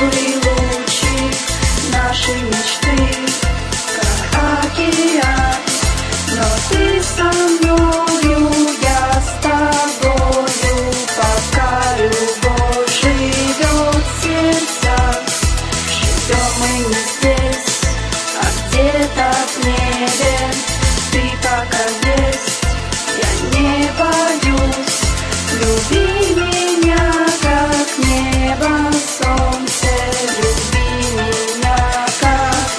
Первые лучи нашей мечты, как океан, но ты со мною, я с тобою, пока любовь живет в сердцах. Живем мы не здесь, а где-то в небе. Ты пока есть, я не боюсь. Люби меня, как небо, солнце. Люби меня, как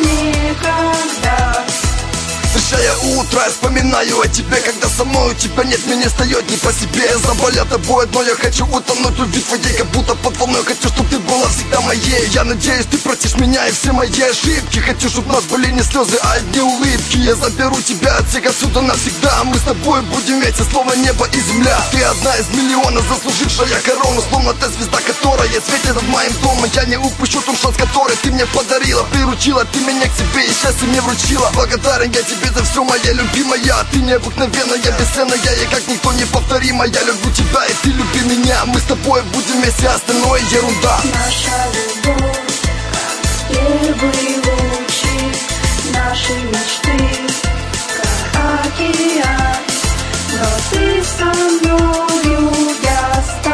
никогда. Встречая утро, я вспоминаю о тебе. Когда со мной у тебя нет, мне не встает не по себе. Я заболел тобой, но я хочу утонуть в любви твоей, как будто под волной. Хочу, чтобы ты была всегда моей. Я надеюсь, ты простишь меня и все мои ошибки. Хочу, чтобы у нас были не слезы, а одни улыбки. Я заберу тебя от всех отсюда навсегда. Мы с тобой будем вместе, словно небо и земля. Ты одна из миллиона, заслужившая корону. Словно та звезда, которая светит над моим домом. Я не упущу тот шанс, который ты мне подарила. Приручила ты меня к себе и счастье мне вручила. Благодарен я тебе за все, моя любимая. Ты необыкновенная, бесценная и как никто неповторимая. Я люблю тебя и ты люби меня. Мы с тобой будем вместе, остальное ерунда. Наша любовь, как первые лучи нашей мечты, как океан, но ты со мною, я с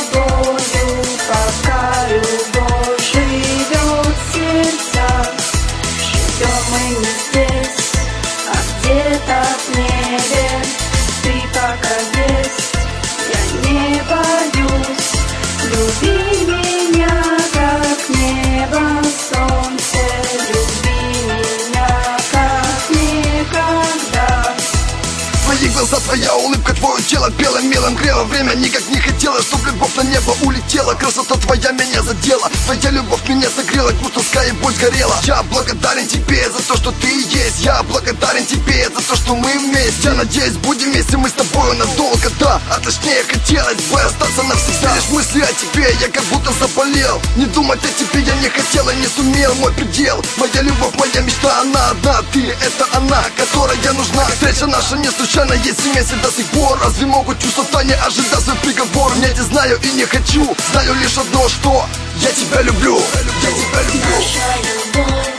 тобою, пока любовь живет в сердцах. Живем мы не здесь, а где-то в небе. Ты пока есть, я не боюсь. Люби меня, как небо, солнце. Люби меня, как никогда. Твои глаза, твоя улыбка, твое тело белым мелом грело. Время никак не хотела, чтоб любовь на небо улетела. Красота твоя меня задела, твоя любовь меня согрела, как тоска и боль сгорела. Я благодарен тебе за то, что ты есть. Я благодарен тебе за то, что мы вместе. Я надеюсь, будем вместе мы с тобой надолго, да. А точнее, хотелось бы остаться навсегда. Лишь мысли о тебе, я как будто заболел. Не думать о тебе я не хотел и не сумел. Мой предел, моя любовь, моя мечта, она одна. Ты, это она, которая нужна. Встреча наша не случайна, есть вместе до сих пор. Разве могут чувства не ожидать свой приговор? Не знаю и не хочу, знаю лишь одно, что я тебя люблю. Я тебя люблю. Наша любовь,